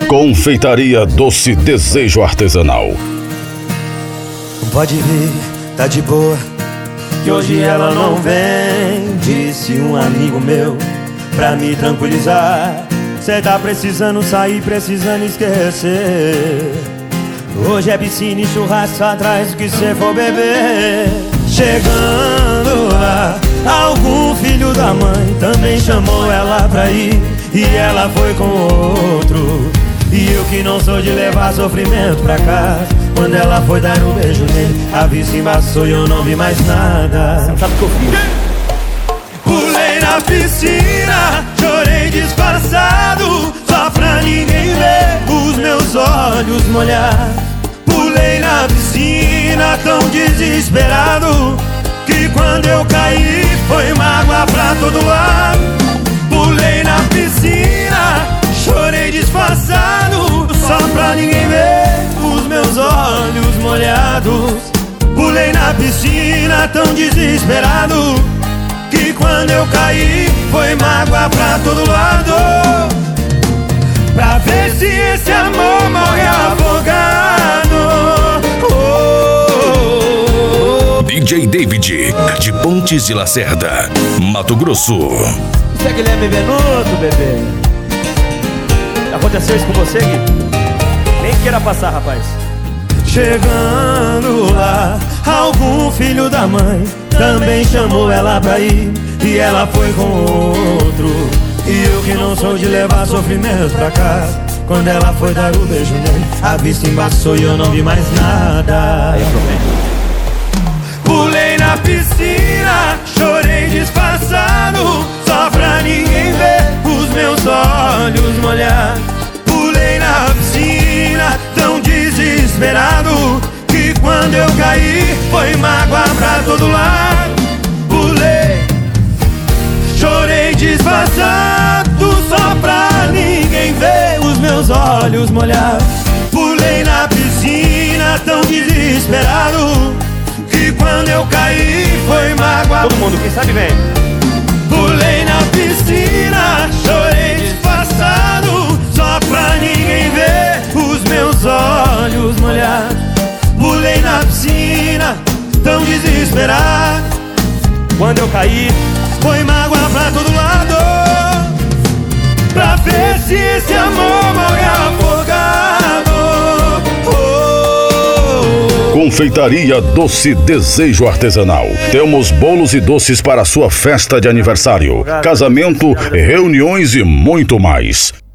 Confeitaria Doce Desejo Artesanal. Pode vir, tá de boa, que hoje ela não vem. Disse um amigo meu, pra me tranquilizar. Cê tá precisando sair, precisando esquecer. Hoje é piscina e churrasco atrás do que cê for beber. Chegando lá, algum filho da mãe também chamou ela pra ir, e ela foi com outro. E eu que não sou de levar sofrimento pra casa, quando ela foi dar um beijo nele, a vista embaçou e eu não vi mais nada. Você não sabe o que eu fiz? Pulei na piscina, chorei disfarçado, só pra ninguém ver os meus olhos molhar. Pulei na piscina tão desesperado, que quando eu caí foi mágoa pra todo lado. Pulei na piscina, chorei disfarçado, só pra ninguém ver os meus olhos molhados. Pulei na piscina tão desesperado, que quando eu caí foi mágoa pra todo lado. Pra ver se esse amor morre afogado. DJ David, de Pontes de Lacerda, Mato Grosso. Isso é Guilherme Venuto, bebê. Aconteceu isso com você, Gui? Nem queira passar, rapaz. Chegando lá, algum filho da mãe também chamou ela pra ir, e ela foi com outro. E eu que não sou de levar sofrimento pra casa, quando ela foi dar o beijo nele, a vista embaçou e eu não vi mais nada. Aí é problema. Pulei na piscina, chorei disfarçado, só pra ninguém ver os meus olhos molhados. Pulei na piscina tão desesperado, que quando eu caí foi mágoa pra todo lado. Pulei, chorei disfarçado, só pra ninguém ver os meus olhos molhados. Pulei na piscina tão desesperado, que quando eu caí foi mágoa. Todo mundo, quem sabe vem. Pulei na piscina, chorei disfarçado, só pra ninguém ver os meus olhos molhados. Pulei na piscina tão desesperado, Quando eu caí, foi mágoa pra todo lado. Pra ver se esse amor morre afogado. Confeitaria Doce Desejo Artesanal. Temos bolos e doces para sua festa de aniversário, casamento, reuniões e muito mais.